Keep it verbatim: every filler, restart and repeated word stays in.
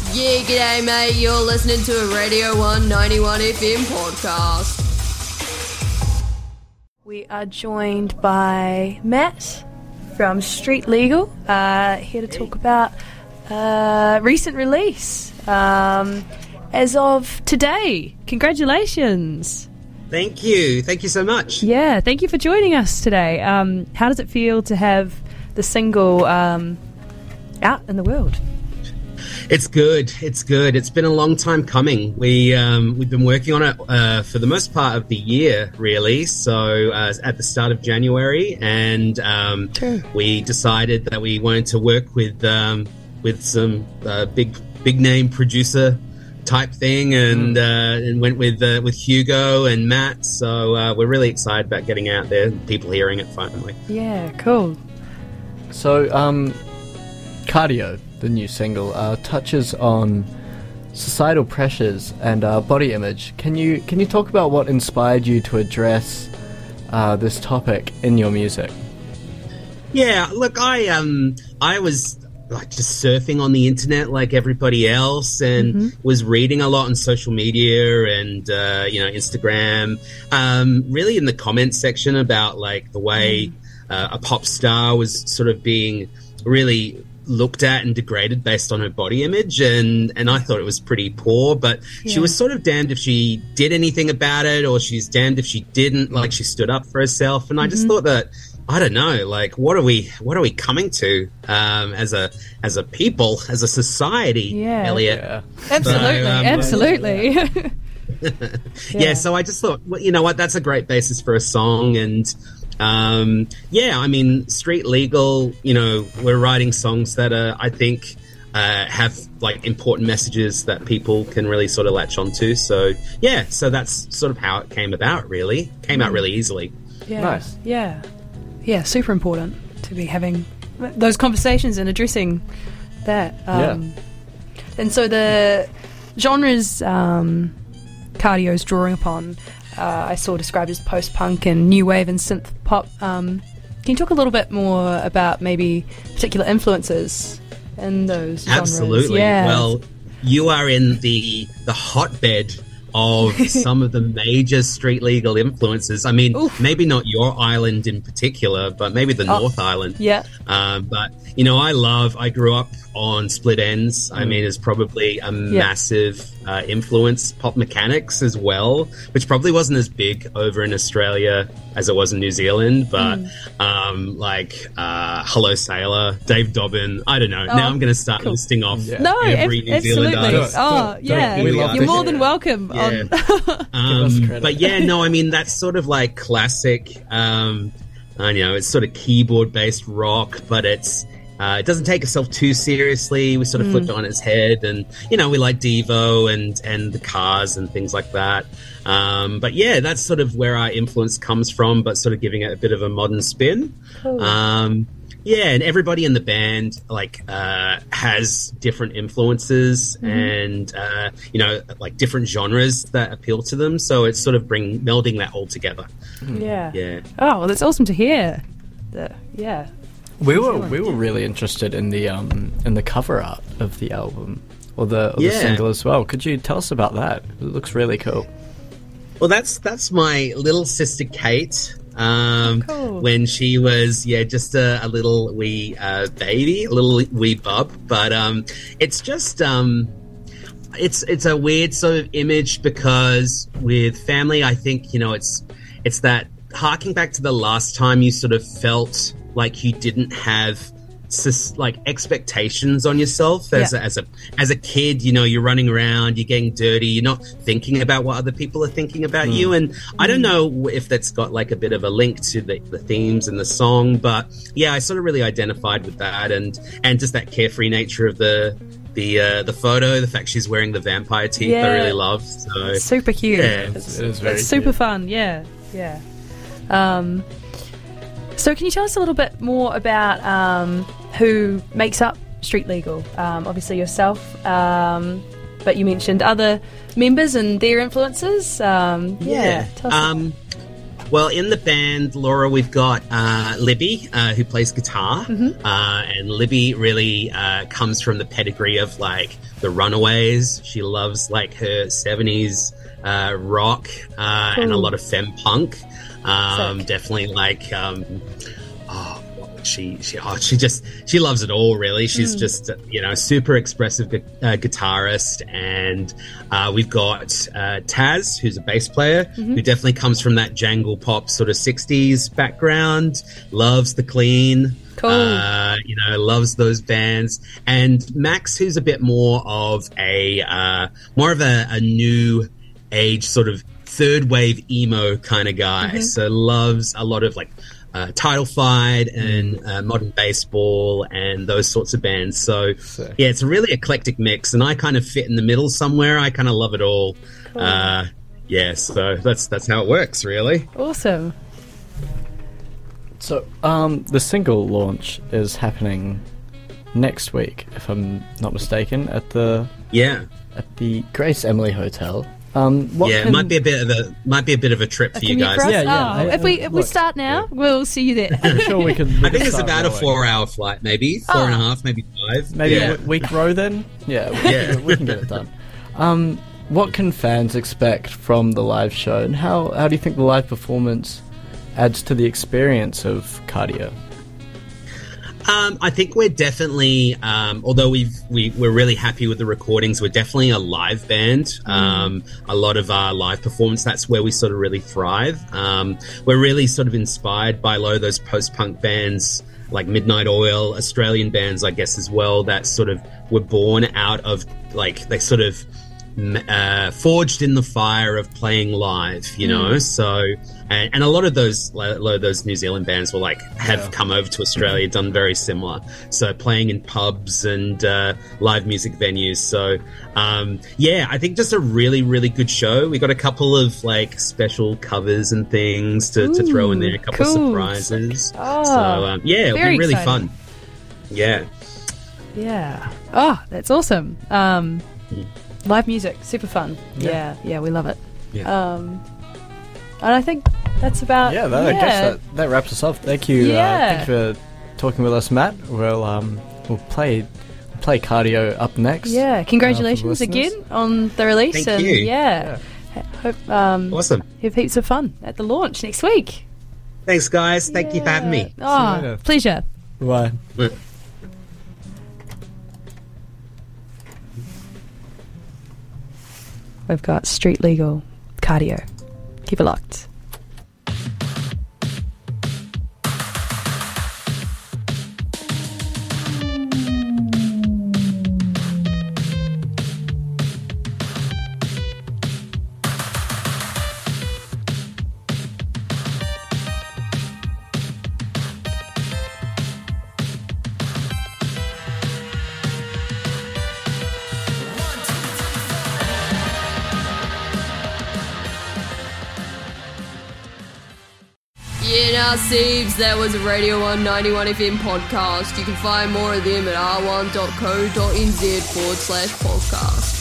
Yeah, g'day mate, you're listening to a Radio one ninety-one F M podcast. We are joined by Matt from Street Legal, uh, here to talk about uh, recent release um, as of today. Congratulations. Thank you. Thank you so much. Yeah, thank you for joining us today. Um, how does it feel to have the single um, out in the world? It's good. It's good. It's been a long time coming. We um, we've been working on it uh, for the most part of the year, really. So uh, at the start of January, and um, we decided that we wanted to work with um, with some uh, big big name producer type thing, and mm. uh, and went with uh, with Hugo and Matt. So uh, we're really excited about getting out there, people hearing it finally. Yeah, cool. So, um, Cardio, the new single, uh, touches on societal pressures and uh, body image. Can you can you talk about what inspired you to address uh, this topic in your music? Yeah, look, I um I was like just surfing on the internet like everybody else, and mm-hmm. was reading a lot on social media and uh, you know Instagram, um, really in the comments section about like the way mm. uh, a pop star was sort of being really looked at and degraded based on her body image, and and I thought it was pretty poor, but yeah. she was sort of damned if she did anything about it, or she's damned if she didn't. Like, she stood up for herself, and mm-hmm. I just thought that, I don't know, like what are we what are we coming to um, as a as a people, as a society, yeah. Elliot? Yeah. Absolutely, so, um, absolutely. yeah. yeah, so I just thought, well, you know what, that's a great basis for a song. And Um, yeah, I mean, Street Legal, you know, we're writing songs that are, I think, uh, have like important messages that people can really sort of latch onto. So yeah, so that's sort of how it came about, really. Came out really easily. Yeah. Nice. Yeah. Yeah, super important to be having those conversations and addressing that. Um, yeah. And so the genres um, Cardio's drawing upon, Uh, I saw described as post-punk and new wave and synth pop. Um, can you talk a little bit more about maybe particular influences in those genres? Absolutely. Yeah. Well, you are in the the hotbed of some of the major Street Legal influences. I mean, Oof. maybe not your island in particular, but maybe the oh, North Island. Yeah. Uh, but, you know, I love, I grew up on Split Enz. Mm. I mean, it's probably a yeah. massive uh, influence. Pop Mechanics as well, which probably wasn't as big over in Australia as it was in New Zealand. But mm. um, like uh, Hello Sailor, Dave Dobbin, I don't know. Oh, now I'm going to start cool. listing off yeah. no, every ab- New Zealand artist. Oh, yeah. We love You're more than it. welcome. Yeah. um, but yeah, no, I mean, that's sort of like classic, um, I know, it's sort of keyboard-based rock, but it's Uh, it doesn't take itself too seriously. We sort of mm. flipped it on its head, and you know, we like Devo and and the Cars and things like that. Um, but yeah, that's sort of where our influence comes from, but sort of giving it a bit of a modern spin. Cool. Um, yeah, and everybody in the band like uh, has different influences mm. and uh, you know, like different genres that appeal to them. So it's sort of bring melding that all together. Yeah. Yeah. Oh, well, that's awesome to hear. The, yeah. We were we were really interested in the um in the cover art of the album, or the, or yeah. the single as well. Could you tell us about that? It looks really cool. Well, that's that's my little sister Kate. Um, cool. When she was yeah just a, a little wee uh, baby, a little wee bub. But um, it's just um, it's it's a weird sort of image, because with family, I think, you know, it's it's that harking back to the last time you sort of felt like you didn't have sus- like expectations on yourself as, yeah. a, as a as a kid. You know, you're running around, you're getting dirty, you're not thinking about what other people are thinking about mm. you. And I don't know if that's got like a bit of a link to the, the themes in the song, but yeah, I sort of really identified with that, and and just that carefree nature of the the uh, the photo, the fact she's wearing the vampire teeth, yeah. I really love. So it's super cute. Yeah, it's, it is very it's super cute. fun. Yeah, yeah. Um, so can you tell us a little bit more about um, who makes up Street Legal? Um, obviously yourself, um, but you mentioned other members and their influences. Um, yeah. Yeah. Tell us um, Well, in the band, Laura, we've got uh, Libby, uh, who plays guitar. Mm-hmm. Uh, and Libby really uh, comes from the pedigree of, like, the Runaways. She loves, like, her seventies uh, rock uh, and a lot of femme punk. Um, definitely, like... Um, oh, She she oh, she just she loves it all, really. She's mm. just you know super expressive gu- uh, guitarist, and uh, we've got uh, Taz, who's a bass player, mm-hmm. who definitely comes from that jangle pop sort of sixties background. Loves the clean, cool. uh, you know, loves those bands. And Max, who's a bit more of a uh, more of a, a new age sort of third wave emo kind of guy. Mm-hmm. So loves a lot of like. Uh, Title Fight and uh, Modern Baseball and those sorts of bands. So, Sick. yeah, it's a really eclectic mix, and I kind of fit in the middle somewhere. I kind of love it all. Cool. Uh, yeah, so that's that's how it works, really. Awesome. So, um, the single launch is happening next week, if I'm not mistaken, at the yeah at the Grace Emily Hotel. Um, what yeah, can... it might be a bit of a might be a bit of a trip for a you guys. For yeah, yeah. Oh, I, if we if look, we start now, yeah. we'll see you there. I'm sure we can. We I think can it's about going. a four-hour flight, maybe four oh. and a half, maybe five. Maybe yeah. a week row then. Yeah, we, yeah. we can get it done. Um, what can fans expect from the live show, and how how do you think the live performance adds to the experience of Cardio? Um, I think we're definitely, um, although we've, we, we're really happy with the recordings, we're definitely a live band. Um, a lot of our live performance, that's where we sort of really thrive. Um, we're really sort of inspired by a lot of those post-punk bands like Midnight Oil, Australian bands, I guess, as well, that sort of were born out of, like, they sort of uh, forged in the fire of playing live, you know? Mm. So... And, and a lot of those, a lot of those New Zealand bands were like have yeah. come over to Australia, done very similar. So playing in pubs and uh, live music venues. So um, yeah, I think just a really, really good show. We got a couple of like special covers and things to, Ooh, to throw in there, a couple cool. of surprises. Oh, so um, yeah, it'll be really exciting. fun. Yeah, yeah. Oh, that's awesome. Um, mm. Live music, super fun. Yeah, yeah, yeah we love it. Yeah. Um, And I think that's about... Yeah, that, yeah. I guess that, that wraps us up. Thank you. Yeah. Uh, thank you for talking with us, Matt. We'll um we'll play we'll play Cardio up next. Yeah, congratulations uh, again on the release. Thank and you. Yeah, yeah. Hope um awesome. Have heaps of fun at the launch next week. Thanks, guys. Thank yeah. you for having me. Oh, pleasure. Bye. We've got Street Legal, Cardio. Keep it locked. Yeah, now, Siebes, that was a Radio one ninety-one F M podcast. You can find more of them at r one dot co dot n z forward slash podcast.